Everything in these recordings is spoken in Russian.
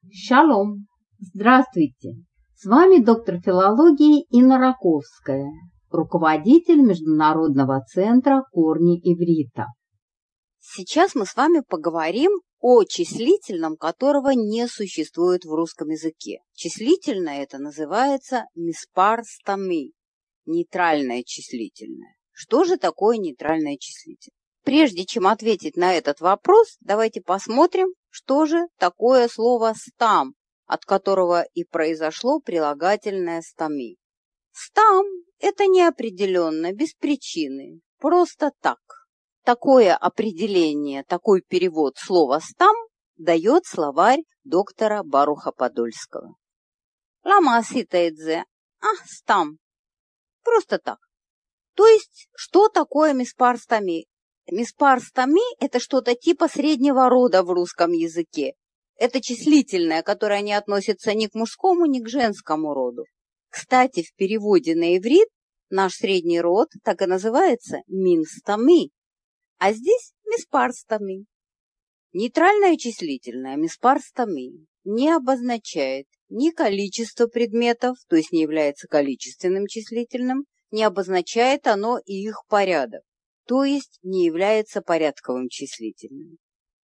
Шалом! Здравствуйте! С вами доктор филологии Инна Раковская, руководитель Международного центра «Корни иврита». Сейчас мы с вами поговорим о числительном, которого не существует в русском языке. Числительное это называется миспар стами, нейтральное числительное. Что же такое нейтральное числительное? Прежде чем ответить на этот вопрос, давайте посмотрим, что же такое слово «стам», от которого и произошло прилагательное «стами». «Стам» – это неопределенно, без причины, просто так. Такое определение, такой перевод слова «стам» дает словарь доктора Баруха Подольского. «Лама асита эдзе» – «стам». Просто так. То есть, что такое миспар стами? Миспар стами – это что-то типа среднего рода в русском языке. Это числительное, которое не относится ни к мужскому, ни к женскому роду. Кстати, в переводе на иврит наш средний род так и называется мин стами, а здесь миспар стами. Нейтральное числительное миспар стами не обозначает ни количество предметов, то есть не является количественным числительным, не обозначает оно и их порядок, то есть не является порядковым числительным.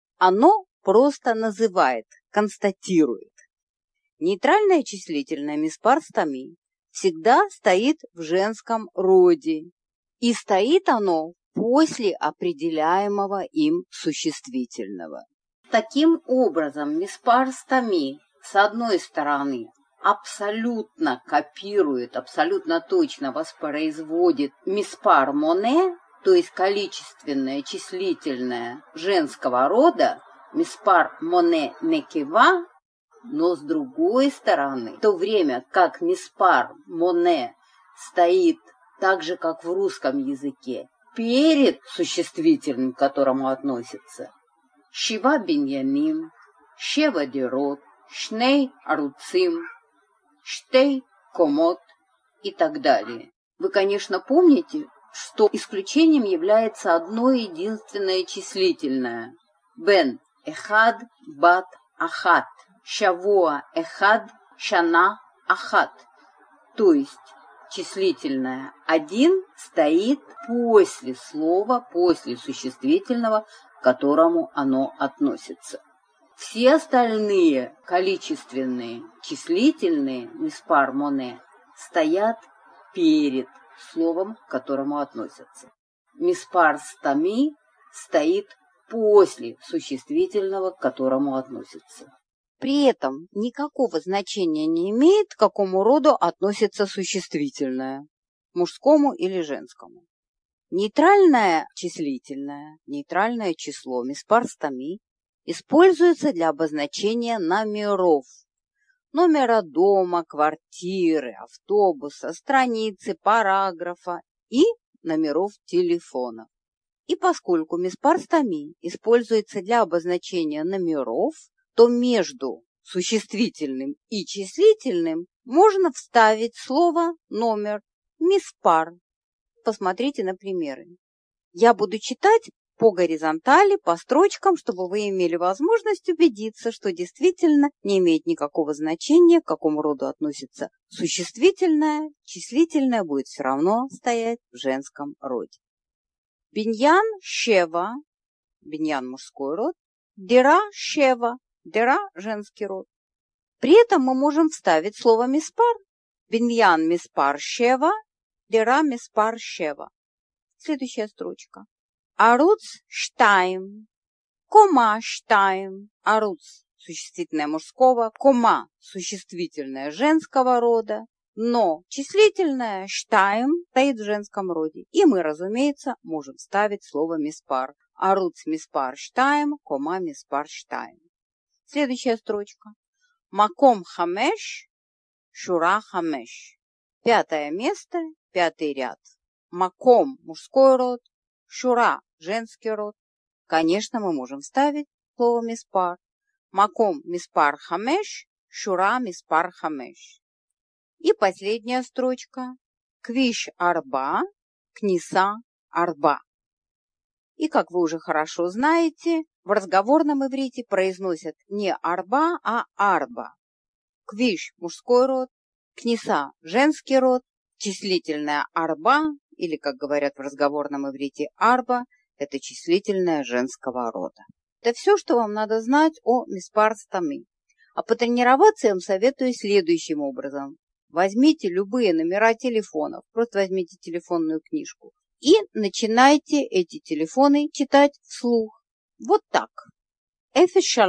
Оно просто называет, констатирует. Нейтральное числительное миспар стами всегда стоит в женском роде, и стоит оно после определяемого им существительного. Таким образом, миспар стами с одной стороны абсолютно копирует, абсолютно точно воспроизводит миспар моне, то есть количественное, числительное женского рода, миспар моне некива, но с другой стороны, в то время как миспар моне стоит так же, как в русском языке, перед существительным, к которому относится шива биньямим, шева дирот, шней аруцим, штей комот и так далее. Вы, конечно, помните, что исключением является одно единственное числительное. Бен эхад бат ахат, шавуа эхад, шана ахат. То есть числительное один стоит после слова, после существительного, к которому оно относится. Все остальные количественные, числительные миспар моне стоят перед словом, к которому относятся. Миспар стами стоит после существительного, к которому относится. При этом никакого значения не имеет, к какому роду относится существительное, мужскому или женскому. Нейтральное числительное, нейтральное число миспар стами используется для обозначения номеров. Номера дома, квартиры, автобуса, страницы, параграфа и номеров телефона. И поскольку миспар стами используется для обозначения номеров, то между существительным и числительным можно вставить слово номер, миспар. Посмотрите на примеры. Я буду читать по горизонтали, по строчкам, чтобы вы имели возможность убедиться, что действительно не имеет никакого значения, к какому роду относится существительное, числительное будет все равно стоять в женском роде. Биньян шева, биньян мужской род, дира шева, дира женский род. При этом мы можем вставить слово миспар. Биньян миспар шева, дира миспар шева. Следующая строчка. Аруц штайм, кома штайм, аруц существительное мужского, кома существительное женского рода, но числительное штайм стоит в женском роде. И мы, разумеется, можем ставить слово миспар. Аруц миспар штайм, кома миспар штайм. Следующая строчка. Маком хамеш, шура хамеш. Пятое место, пятый ряд. Маком мужской род, шура женский род. Конечно, мы можем ставить слово миспар. Маком миспар хамеш, шура миспар хамеш. И последняя строчка. Квиш арба, книса арба. И, как вы уже хорошо знаете, В разговорном иврите произносят не арба, а арба. Квиш – мужской род, книса – женский род, числительное арба, или, как говорят в разговорном иврите, арба – это числительное женского рода. Это все, что вам надо знать о миспар стами. А потренироваться я вам советую следующим образом. Возьмите любые номера телефонов, просто возьмите телефонную книжку и начинайте эти телефоны читать вслух. Вот так. 03,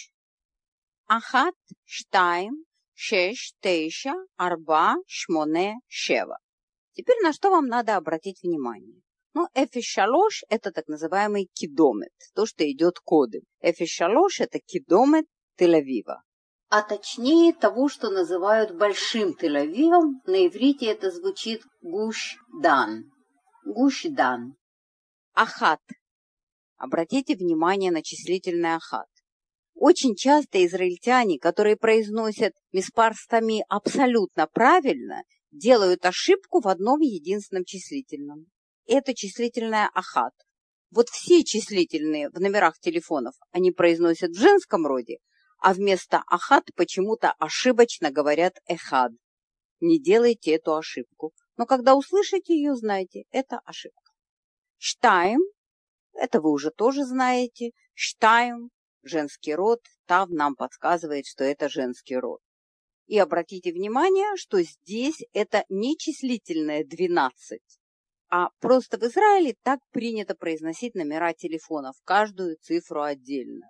1, 2, 6, 9, 4, 8, 7. Теперь на что вам надо обратить внимание? Ну, 03 – это так называемый кидомет, то, что идет кодом. 03 – это кидомет Тель-Авива. А точнее того, что называют Большим Тель-Авивом, на иврите это звучит Гуш-Дан. Гуш-Дан. Ахат. Обратите внимание на числительный ахат. Очень часто израильтяне, которые произносят миспар стами абсолютно правильно, делают ошибку в одном единственном числительном. Это числительное ахат. Вот все числительные в номерах телефонов они произносят в женском роде, а вместо ахат почему-то ошибочно говорят эхад. Не делайте эту ошибку. Но когда услышите ее, знайте, это ошибка. Штайм, это вы уже тоже знаете. Штайм, женский род, тав нам подсказывает, что это женский род. И обратите внимание, что здесь это не числительное 12, а просто в Израиле так принято произносить номера телефонов, каждую цифру отдельно.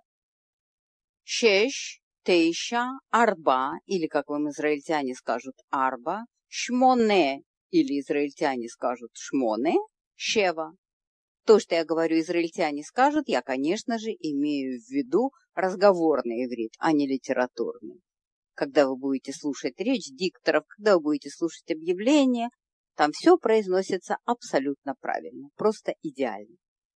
6, 9, арба, или, как вам израильтяне скажут, арба, шмоне, или израильтяне скажут шмоне, шева. То, что я говорю, израильтяне скажут, я, конечно же, имею в виду разговорный иврит, а не литературный. Когда вы будете слушать речь дикторов, когда вы будете слушать объявления, там все произносится абсолютно правильно, просто идеально.